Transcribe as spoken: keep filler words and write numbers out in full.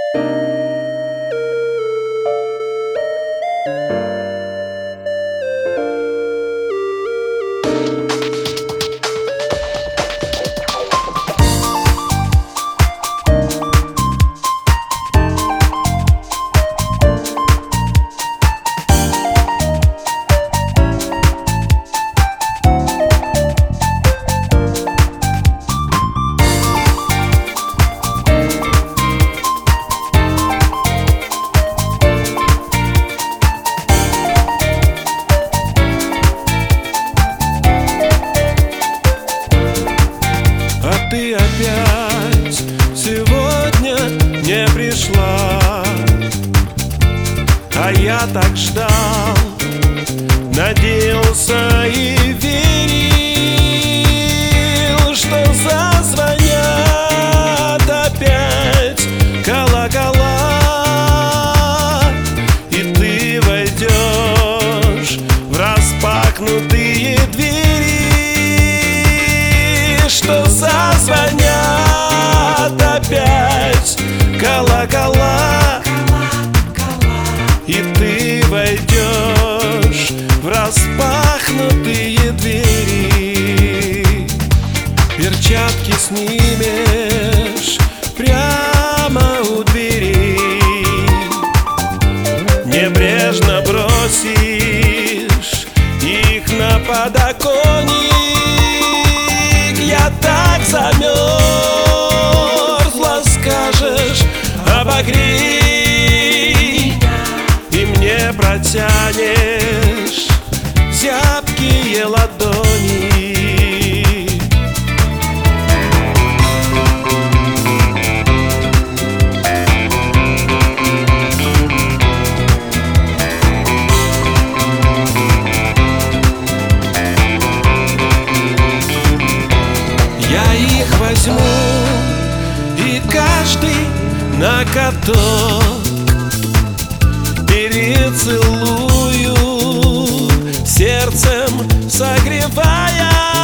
Ты опять сегодня не пришла, а я так ждал, надеялся и верил, что зазвонят опять колокола, и ты войдешь в распахнутые двери, что зазвонят опять колокола, и ты войдешь в распахнутые двери. Перчатки снимешь прямо у двери, небрежно бросишь их на подоконник. Я так замерзла, скажешь, обогрей, и мне протянешь зябкие ладони. Я их возьму, и каждый на каток перецелую, сердцем согревая.